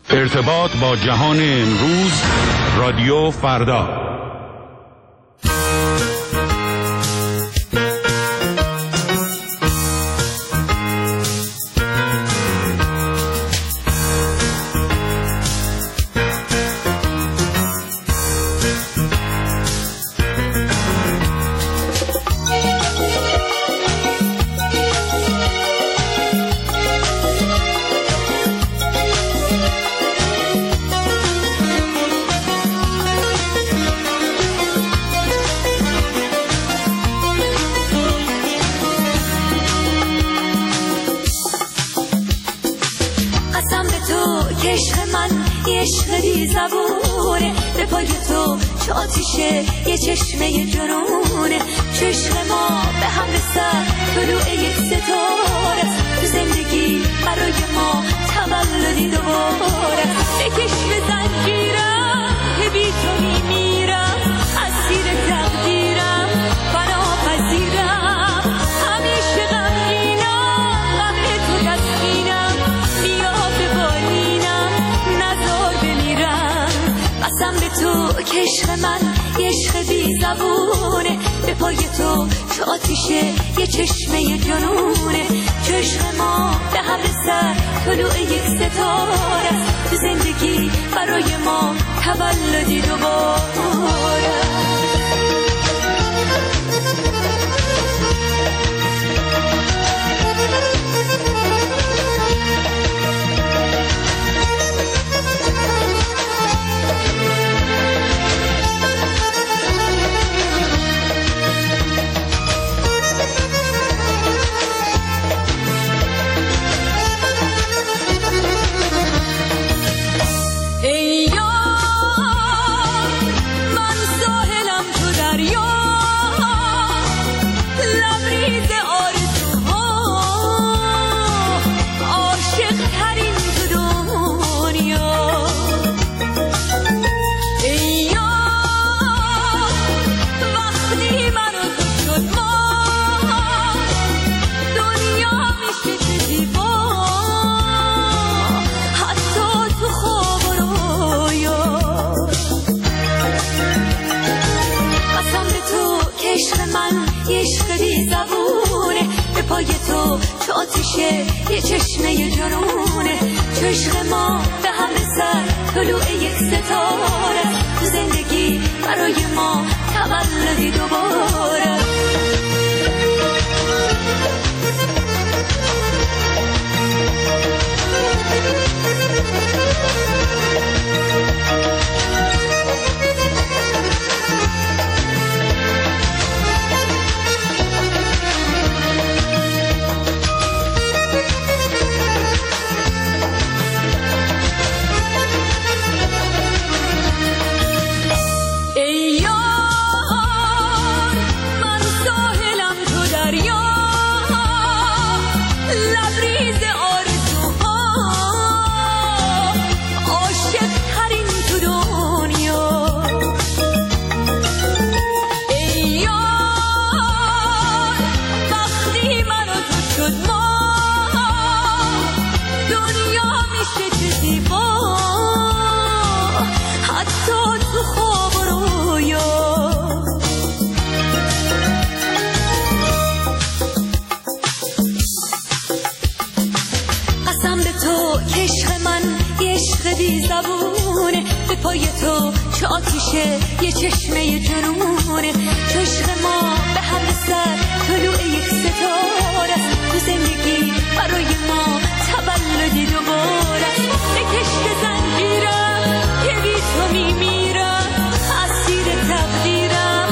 ارتباط با جهان امروز، رادیو فردا. عشق بی زبونه به پای تو چه آتیشه یه چشمه جنونه، چشم ما به هم رسد طلوع یک ستاره است، تو زندگی برای ما تولدی دوباره، بکش به زنجیرم که بی تو میمیرم، اسیر تقدیرم فناپذیرم، همیشه غمگینم غم تو تسکینم، بیا ببالینم نذار بمیرم، قسم به تو که عشق من یه عشق بی زبونه، به پای تو چه آتیشه یه چشمه جنونه، چشم ما به هم رسد طلوع یک ستاره است، تو زندگی برای ما تولدی دوباره. پای تو چه آتیشه یه چشمه جنونه، چشم ما به هم رسد طلوع یک ستاره، تو زندگی برای ما تولدی دوباره. به پای تو چه آتیشه یه چشمه جنونه، چشم ما به هم رسد طلوع یک ستاره است، تو زندگی برای ما تولدی دوباره، بکش به زنجیرم که بی تو میمیرم، اسیر تقدیرم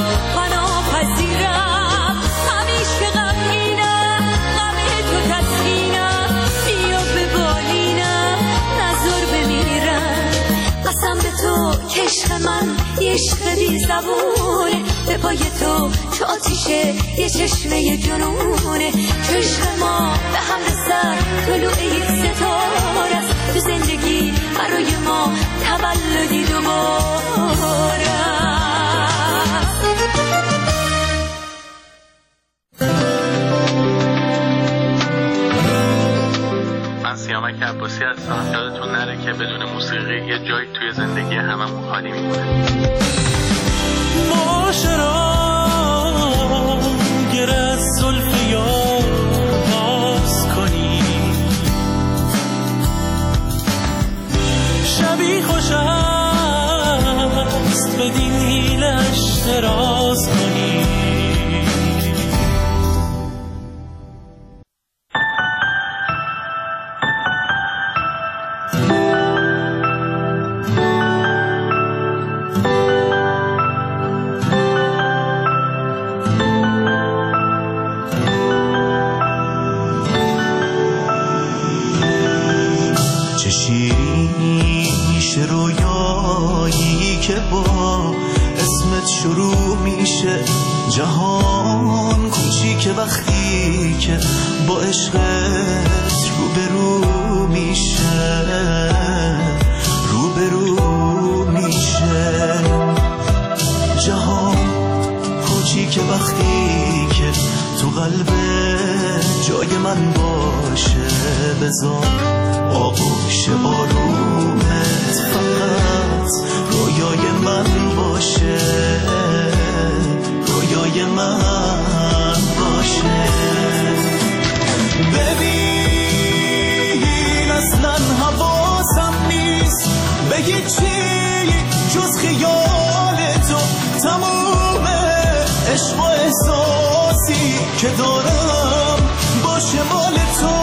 فناپذیرم، همیشه غمگینم غم تو تسکینم، بیا ببالینم نذار بمیرم، قسم به تو که عشق من یه عشق بی زبونه، به پای تو چه آتیشه یه چشمه جنونه، چشم ما به هم رسد طلوع یک ستاره است، تو زندگی برای ما تولدی دوباره. من سیامک عباسی خاصی هستم. یادتون نره که بدون موسیقی یه جایی توی زندگی هممون خالی میمونه. معاشران گر از زلف یار باز کنی، شبی خوش است بدین حیلش دراز کنی. شروع میشه جهان کوچیک وقتی که با عشقت روبرو میشه، روبرو میشه. جهان کوچیک وقتی که تو قلب جای من باشه، بذار آغوش آرومت فقط رویای من باشه، رویای من باشه. ببین اصلا حواسم نیست به هیچی جز خیال تو، تموم عشق و احساسی که دارم باشه مال تو.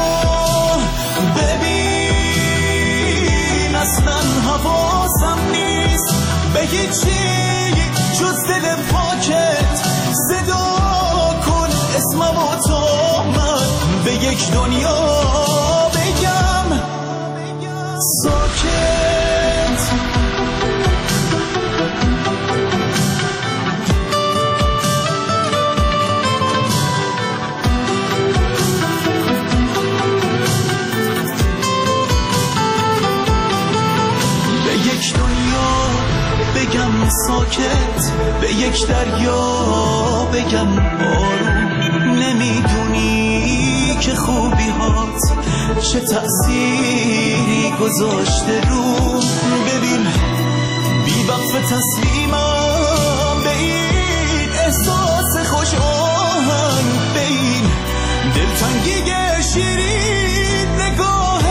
ببین اصلا حواسم نیست به هیچی جز دل پاکت، صدا کن اسمم و تا من به یک دنیا بگم ساکت. به یک دنیا بگم ساکت، به یک دریا بگم آروم. نمیدونی که خوبی هات چه تأثیری گذاشته رو. ببین بی وقف تسلیمم به این احساس خوش آهنگ، به این دلتنگی شیرین نگاه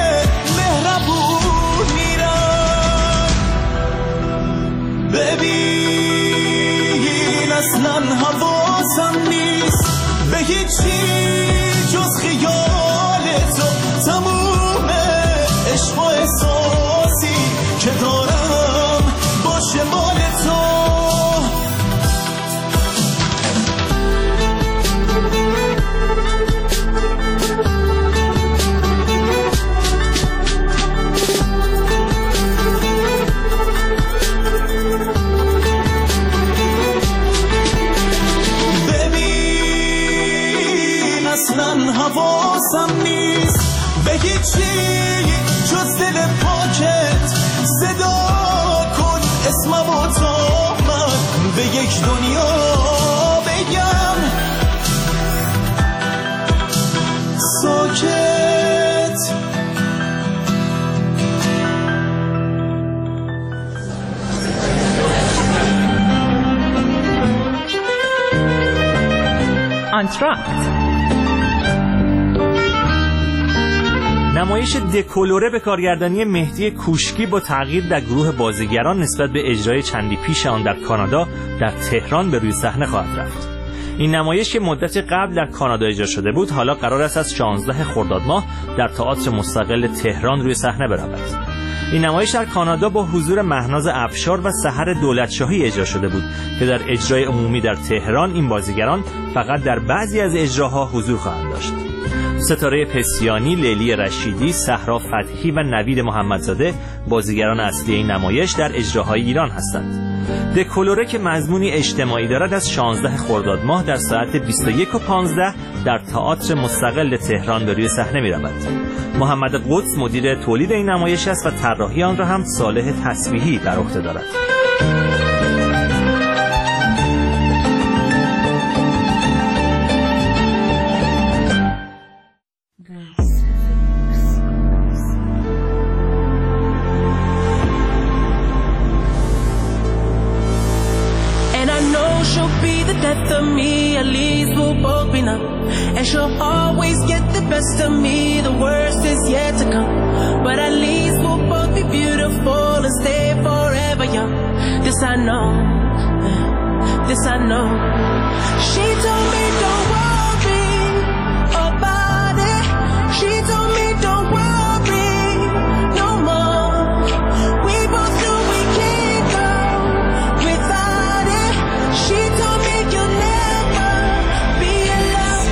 مهربون میرم. ببین اصلا حواسم نیست به هیچی جز خیال تو، تموم عشق و احساسی که دارم باشه مال تو. حواسم نیست به هیچی جز دل پاکت، صدا کن اسمم و تا من به یک دنیا بگم ساکت. آنتراکت نمایش دکولوره به کارگردانی مهدی کوشکی با تغییر در گروه بازیگران نسبت به اجرای چندی پیش آن در کانادا در تهران به روی صحنه خواهد رفت. این نمایش که مدت قبل در کانادا اجرا شده بود حالا قرار است از 16 خرداد ماه در تئاتر مستقل تهران روی صحنه برود. این نمایش در کانادا با حضور مهناز افشار و سحر دولتشاهی اجرا شده بود که در اجرای عمومی در تهران این بازیگران فقط در بعضی از اجراها حضور خواهند داشت. ستاره پسیانی، لیلی رشیدی، صحرا فتحی و نوید محمدزاده بازیگران اصلی این نمایش در اجراهای ایران هستند. دکولوره که مضمونی اجتماعی دارد از 16 خرداد ماه در ساعت 21:15 در تئاتر مستقل تهران به روی صحنه می‌رود. محمد قدس مدیر تولید این نمایش است و طراحی آن را هم صالح تسبیحی بر عهده دارد. of me, at least we'll both be numb. And she'll always get the best of me, the worst is yet to come. But at least we'll both be beautiful and stay forever young. This I know, this I know. She told me don't worry about it. She told me don't worry no more. We both knew we can't go without it. She told me you'll never be alone.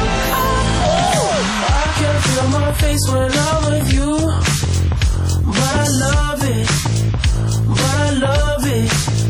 I can feel my face when I'm with you, but I love it, but I love it.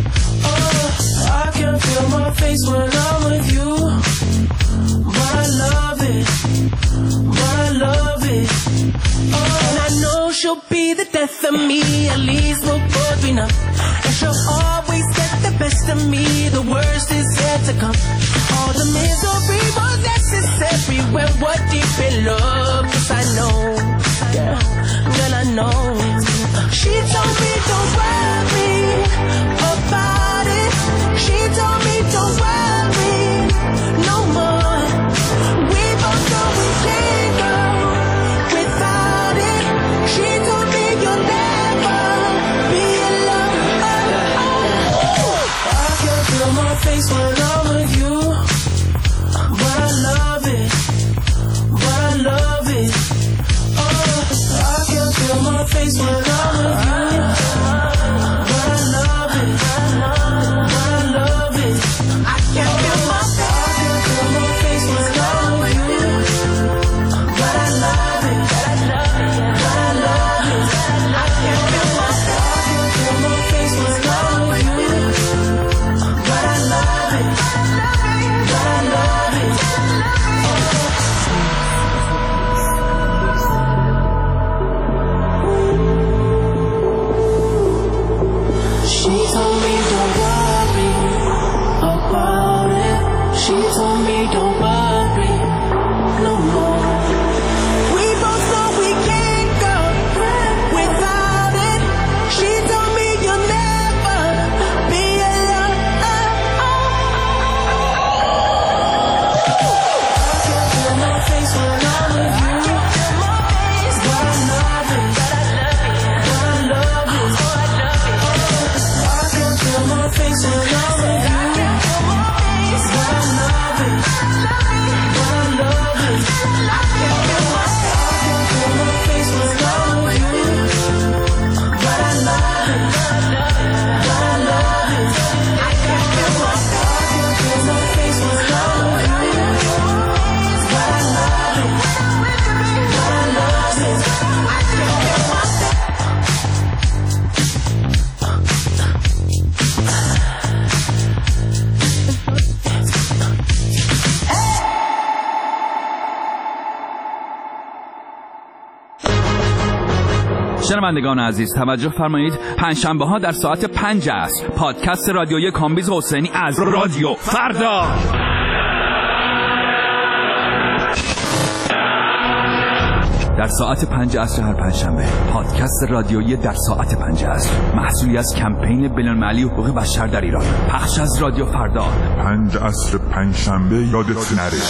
I can feel my face when I'm with you, but I love it, but I love it. And I know she'll be the death of me, at least we'll both be numb. And she'll always get the best of me, the worst is yet to come. All the misery was necessary when we're deep in love. 'Cause I know, yeah, girl, I know. She told me don't worry about it. She told me don't worry no more. We both know we can't go without it. She told me you'll never be alone. I can feel my face when I'm with you, but I love it, but I love it. I can feel my face when I'm with you, but I love it, but I love it. I can feel my face when I'm with you, but I love it, but I love it. I can feel my face when I'm with you, but I love it, but I love it. She told me don't worry about it. She told me don't worry no more. We both know we can't go without it. She told me you'll never be alone. I can feel my face when I'm with you, but I love it, but I love it. I can feel my face when I'm with you, but I love it, but I love it. I can feel my face when I'm with you, but I love it, but I love it. I can feel my face when I'm with you, but I love it, but I love it. I can feel my شنوندگان عزیز توجه فرمایید، پنجشنبه ها در ساعت 5 عصر پادکست رادیویی کامبیز حسینی از رادیو فردا. در ساعت 5 عصر هر پنجشنبه پادکست رادیویی در ساعت 5 عصر، محصولی از کمپین بین‌المللی حقوق بشر در ایران، پخش از رادیو فردا. 5 عصر پنجشنبه یادت نره.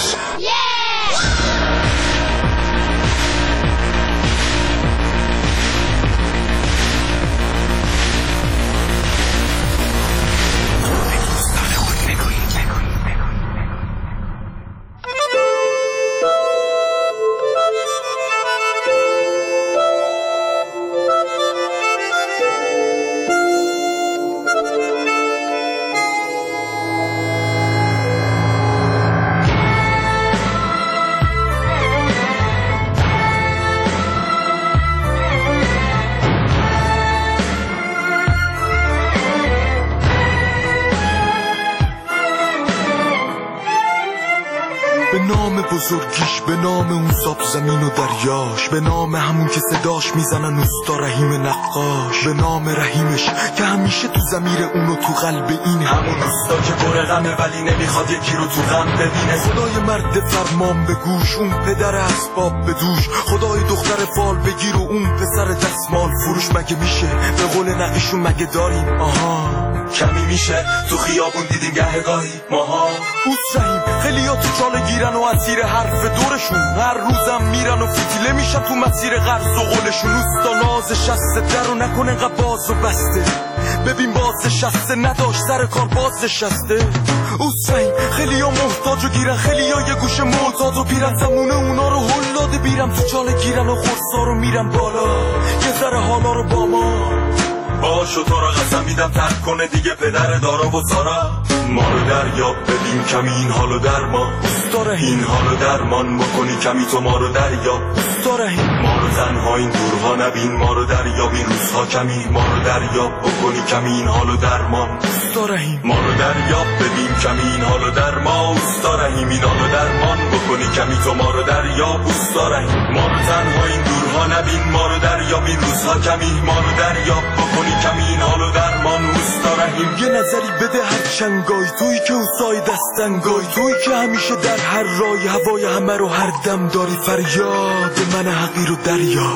بزرگیش، به نام اون ساب زمین و دریاش، به نام همون که صداش میزنن اوستا رحیم نقاش، به نام رحیمش که همیشه تو ضمیر اونو تو قلب این همون اوستا که پر غمه ولی نمیخواد یکی رو تو غم ببینه. خدای مرد فرمان به گوش، اون پدر اسباب به دوش، خدای دختر فال بگیر و اون پسر دستمال فروش. مگه میشه به قول نقیشون مگه داریم آها کمی میشه تو خیابون دیدیم گهگاهی ماها. اوست رحیم خیلی ها تو چاله گیرن و اسیر حرف دورشون، هر روزم میرن و فتیله میشن تو مسیر قرض و قولشون. اوستا ناز شسته در رو نکن انقدر باز و بسته، ببین باز شسته نداشت سر کار باز شسته. اوست رحیم خیلی ها محتاج و گیرن، خیلی ها یه گوشه معتاد و پیرن، زمونه اونا رو هل داده بیرم تو چاله گیرن و خورسا رو میرن بالا یه ذره حالا رو با ما باشو. تو را قسم میدم ترک کنه دیگه پدر دارا و سارا، ما رو دریاب ببین کمی این حالو درمان. اوستا رحیم این حالو درمان بکنی کمی تو ما رو دریاب. اوستا رحیم ما رو تنها این دورها نبین، ما رو دریاب این روزها کمی، ما رو دریاب بکنی کمی این حالو درمان. اوستا رحیم ما رو دریاب ببین کمی این حالو درمان. اوستا رحیم این حالو درمان بکنی کمی تو ما رو دریاب. اوستا رحیم ما رو تنها این دورها نبین، ما رو دریاب این روزها کمی، ما رو دریاب بکنی کمی این حالو درمان. اوستا رحیم یه نظری بده هر چنگای تویی که اوسای دستنگای تویی که همیشه در هر رای هوای همه رو هر دم داری. فریاد من حقیر و دریا،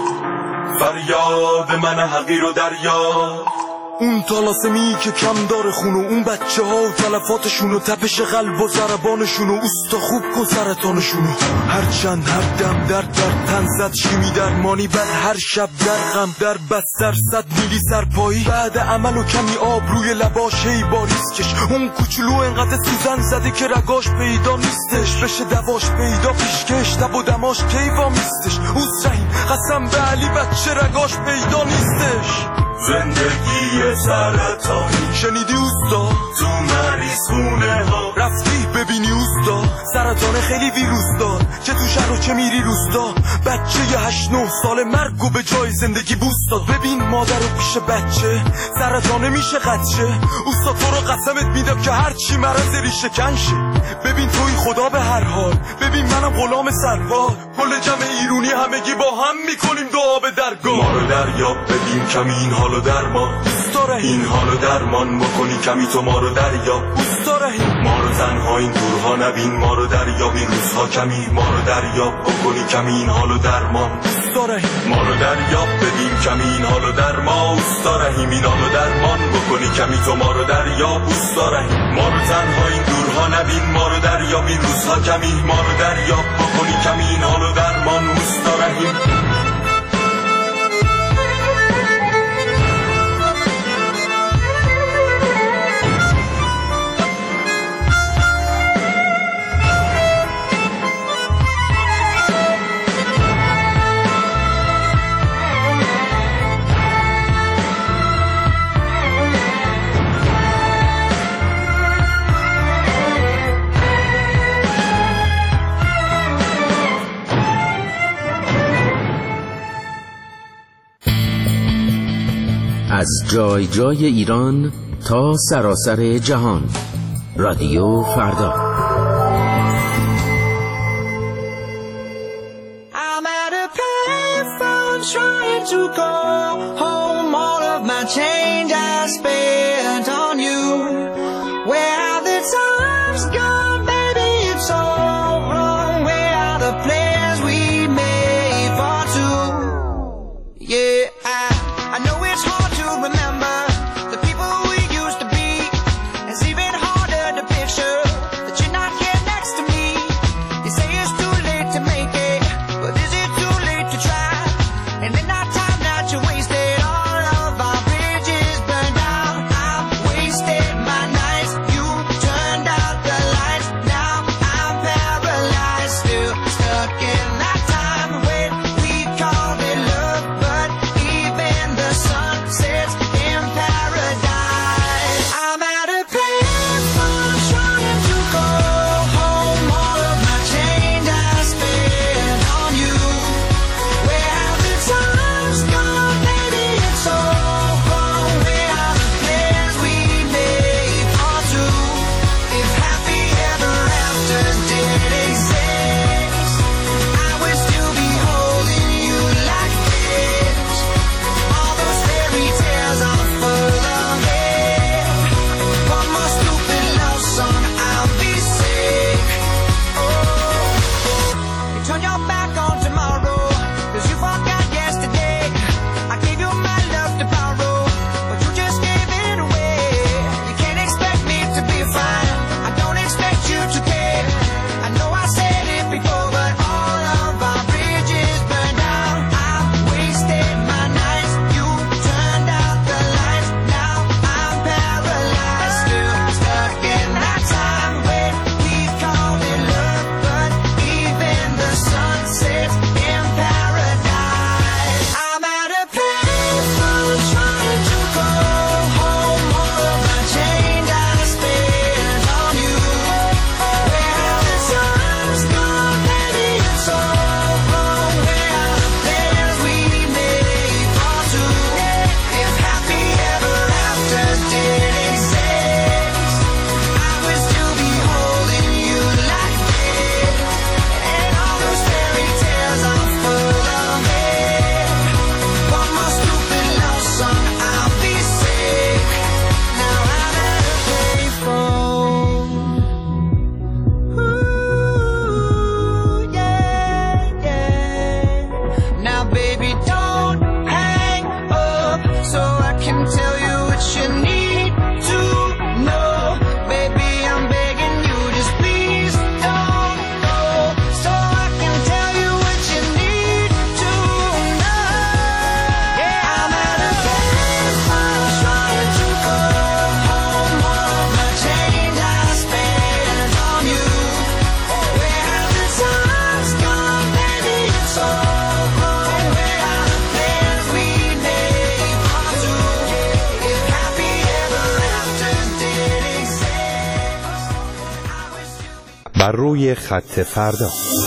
فریاد من حقیر و دریا. اون طلاسمی که کم داره خونو، اون بچه ها و تلفاتشون و تپش قلب و ضربانشون و اوستا خوب کن سرطانشونو. هر چند هر دم در تن زد شیمی درمانی، بعد هر شب در غم در بستر 100 میلی سرپایی، بعد عمل و کمی آب روی لباش هی باریز کش. اون کوچولو انقدر سوزن زده که رگاش پیدا نیستش، بشه دواش پیدا پیشکش تب و دماش کیوا میستش. اوست رحیم قسم به علی بچه رگاش پیدا نیستش. زندگی سرطانی شنیدی اوستا؟ تو مریض خونه ها رفتی ببینی اوستا؟ سرطان خیلی ویروس دار چه تو شهر و چه میری روستا. بچه 8-9 ساله مرگ و به جای زندگی بوست داد. ببین مادر و پیش بچه سرطانه میشه قدشه. اوستا تو رو قسمت میدم که هرچی مرض ریشه کنشه. ببین توی خدا به هر حال، ببین منم غلام سربار، کل جمع ایرونی همگی با هم میکنیم دعا به درگاه. ما رو دریاب ببین کمی این حالو درمان. اوستا رحیم این حالو درمان بکنی کمی تو ما رو دریاب. اوستا رحیم ما رو تنها این دورها نبین، ما رو دریاب این روزها کمی، ما رو دریاب بکنی کمی این حالو درمان. اوستا رحیم ما رو دریاب ببین کمی این حالو درمان. اوستا رحیم این حالو درمان بکنی کمی تو ما رو دریاب. اوستا رحیم ما رو تنها این دورها نبین، ما رو دریاب این روزها کمی، ما رو دریاب بکنی کمی این حالو درمان. اوستا رحیم از جای جای ایران تا سراسر جهان، رادیو فردا. I'm at a payphone trying to go home. All of my change I spent on you. Where are the times gone, baby? It's all wrong. Where are the plans we made for two? Yeah, I know it's hard to remember the people we used to be. It's even harder to picture that you're not here next to me. You say it's too late to make it, but is it too late to try? And in that time that you wasted, all of our bridges burned out. I've wasted my nights, you turned out the lights. Now I'm paralyzed, still stuck in that time when we called it love. But even the sun بر روی خط فردا.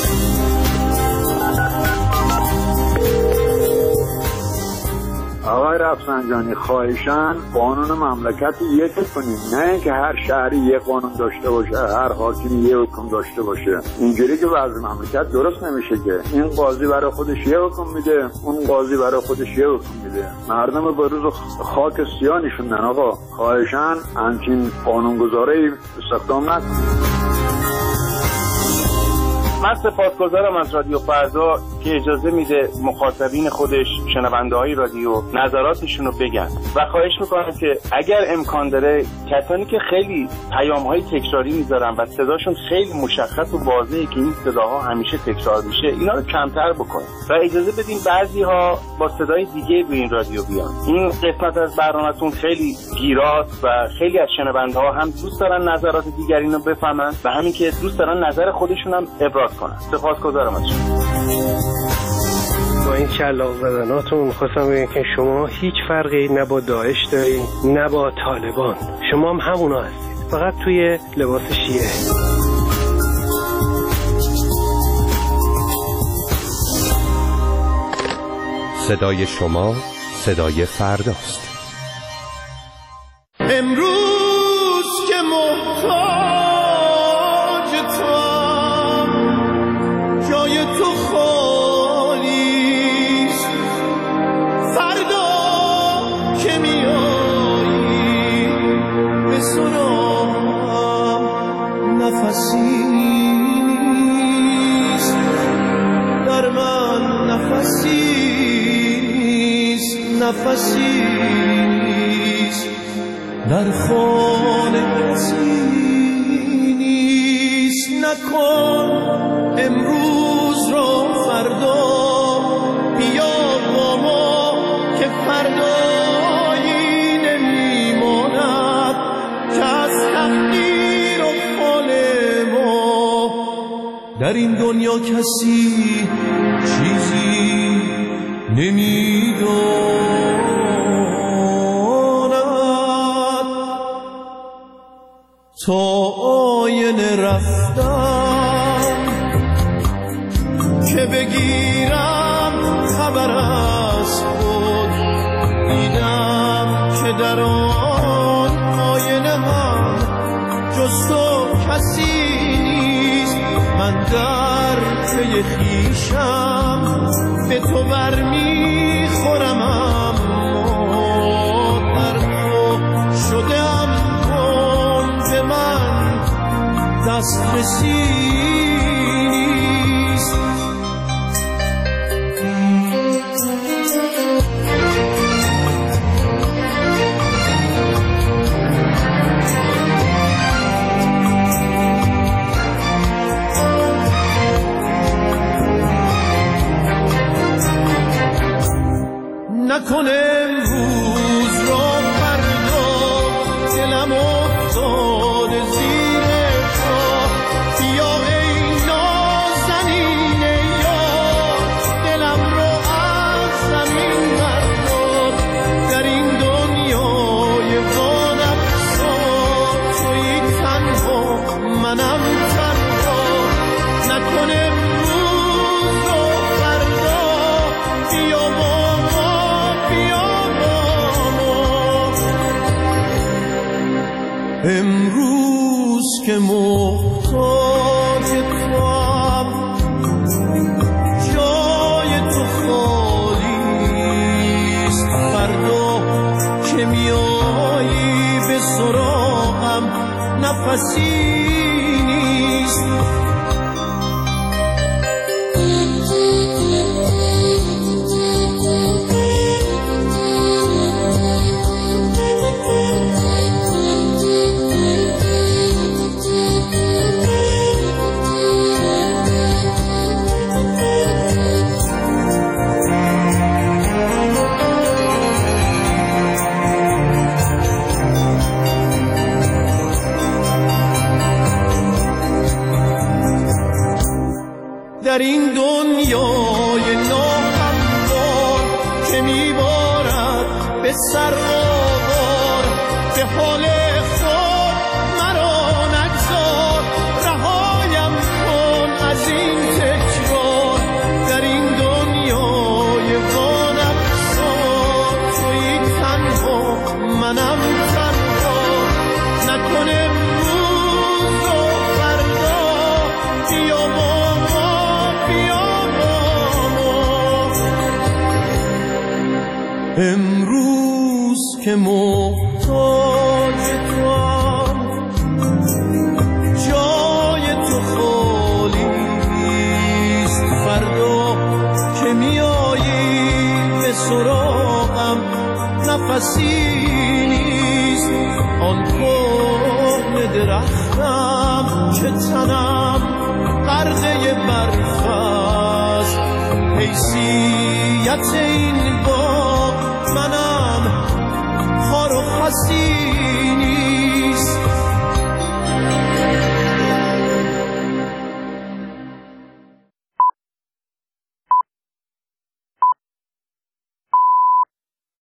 آقای رفسنجانی خواهشاً قانون مملکت یک کنیم، نه که هر شهری یک قانون داشته باشه، هر حاکمی یک حکم داشته باشه. اینجوری که وضع مملکت درست نمیشه که این قاضی برای خودش یک حکم میده، اون قاضی برای خودش یک حکم میده. مردم به روز خاک سیاه نشوندن. آقا خواهشاً همچین قانونگذاری استخدام نکنید. من سپاسگزارم از رادیو فردا که اجازه میده مخاطبین خودش، شنونده های رادیو، نظراتشون رو بگن و خواهش میکنم که اگر امکان داره کسانی که خیلی پیام های تکراری میذارن و صداشون خیلی مشخص و واضحه که این صداها همیشه تکرار میشه، اینا رو کمتر بکنن و اجازه بدین بعضی ها با صدای دیگه به این رادیو بیان. این قسمت از برنامه‌تون خیلی گیراست و خیلی از شنونده ها هم دوست دارن نظرات دیگرین رو بفهمن و همین که دوست دارن نظر خودشون هم ابراز کنن. سپاسگزارم از شما. با این شلاق زدناتون خواستم بگم که شما هیچ فرقی نه با داعش دارید نه با طالبان، شما هم همونا هستید، فقط توی لباس شیعه. صدای شما صدای فرداست. امروز که محتاج توام، جای تو خالیست، فردا که میایی به سراغم نفسی نیست، در من نفسی نیست، نفسی نیست، در خانه کسی نیست. نکن امروز را فردا، بیا با ما که فردایی نمیماند که از تقدیر و فال ما در این دنیا کسی چیزی نمیداند. تا آینه رفتم که بگیرم خبر از خود، دیدم که در آن آینه هم جز تو کسی نیست. من در پی خویشم به تو برمیخورم، اما در تو شدم به من دسترسی نیست. نکن امروز را فردا، دلم افتاد زیر پا، بیا ای نازنین یار، دلم رو از زمین بردار. در این دنیای وانفسا تویی تنها، منم تنها. نکن امروز را فردا، بیا با ما، بیا با ما. امروز که محتاج توام، جای تو خالیست، فردا که میایی به سراغم نفسی نیست. در این دنیای ناهموار که میبارد به سر آوار، به حال خود مرا نگذار، رهایم امروز که محتاج توام، جای تو خالیست. فردا که میایی به سراغم نفسی نیست. آن کهنه درختم که تنم غرقه برف است. حیثیت این باغ منم خار و خسی